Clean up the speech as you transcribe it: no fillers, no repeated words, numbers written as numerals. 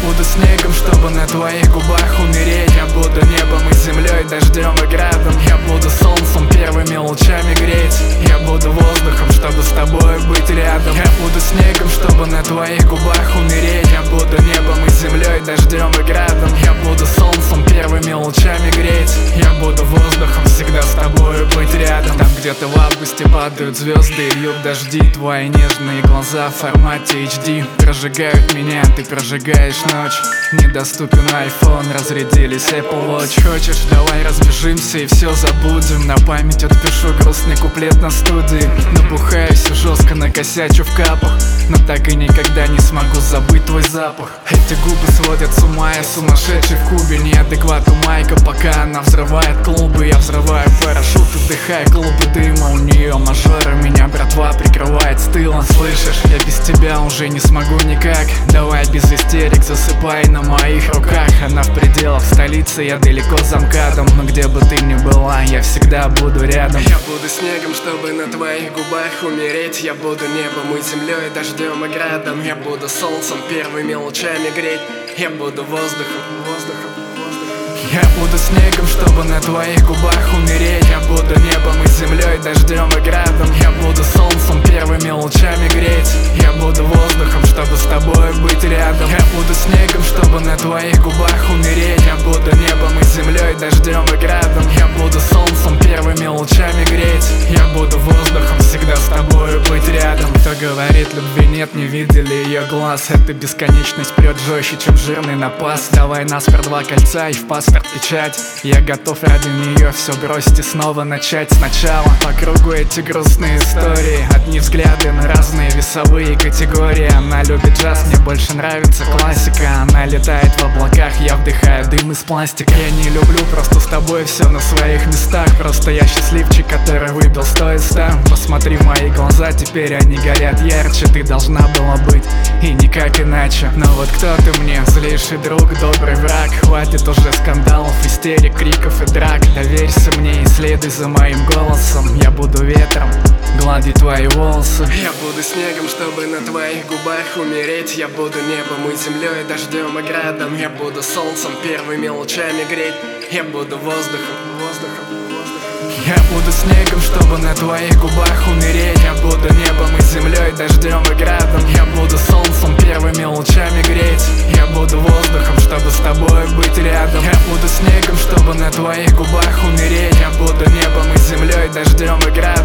буду снегом, чтобы на твоих губах умереть. Я буду небом и землей, дождем и градом. Я буду солнцем, первыми лучами греть. Я буду воздухом, чтобы с тобой быть рядом. Я буду снегом, чтобы на твоих губах умереть. Я буду небом и землей, дождем и градом. Я буду солнцем, первыми лучами греть. Я буду воздухом, всегда с тобой быть рядом. Там где-то в августе падают звезды и льют дожди. Твои нежные глаза в формате HD прожигают меня, ты прожигаешь ночь. Недоступен iPhone, разрядились Apple Watch. Хочешь, давай разбежимся и все забудем. На память отпишу грустный куплет на студии. Набухаюсь и жестко накосячу в капах, но так и никогда не смогу забыть твой запах. Эти губы сводят с ума, я сумасшедший в кубе. Неадекват у Майка, пока она взрывает клубы. Я взрываю парашют и вдыхаю клубы дыма. У нее мажоры, меня братва прикрывает с тыла. Слышишь, я без тебя уже не смогу никак. Давай без истерик, засыпай на моих руках. Она в пределах столицы, я далеко за МКАДом. Но где бы ты ни была, я всегда буду рядом. Я буду снегом, чтобы на твоих губах умереть. Я буду небом и землей, дождем и градом. Я буду солнцем, первыми лучами греть. Я буду воздухом, воздухом. Я буду снегом, чтобы на твоих губах умереть. Я буду небом и землей, дождем и градом. Я буду солнцем, первыми лучами греть. Я буду воздухом, чтобы с тобой быть рядом. Я буду снегом, чтобы на твоих губах умереть. Я буду небом и землей, дождем и градом. Я буду солнцем, первыми лучами греть. Я буду воздухом, всегда с тобой быть рядом. Кто говорит, любви нет, не видели ее глаз. Эта бесконечность прет жестче, чем жирный напас. Давай нас про 2 кольца и в паспорт печать. Я готов ради нее все бросить и снова начать сначала. По кругу эти грустные истории, одни взгляды на разные весовые категории. Она любит джаз, мне больше нравится классика. Она летает в облаках, я вдыхаю дым из пластика. Я не люблю, просто с тобой все на своих местах. Просто я счастливчик, который выбил 100 из 100. Посмотри в мои глаза, теперь они горят ярче. Ты должна была быть и никак иначе. Но вот кто ты мне, злейший друг, добрый враг. Хватит уже скандалов, истерик, криков и драк. Доверься мне и следуй за моим голосом. Я буду ветром, гладить твои волосы. Я буду снегом, чтобы на твоих губах умереть. Я буду небом и землей, дождем и градом. Я буду солнцем, первыми лучами греть. Я буду воздухом, воздухом. Я буду снегом, чтобы на твоих губах умереть. Я буду небом и землей, дождем и градом. Я буду солнцем, первыми лучами греть. Я буду воздухом, чтобы с тобой быть рядом. Я буду снегом, чтобы на твоих губах умереть. Я буду небом и землей, дождем и градом.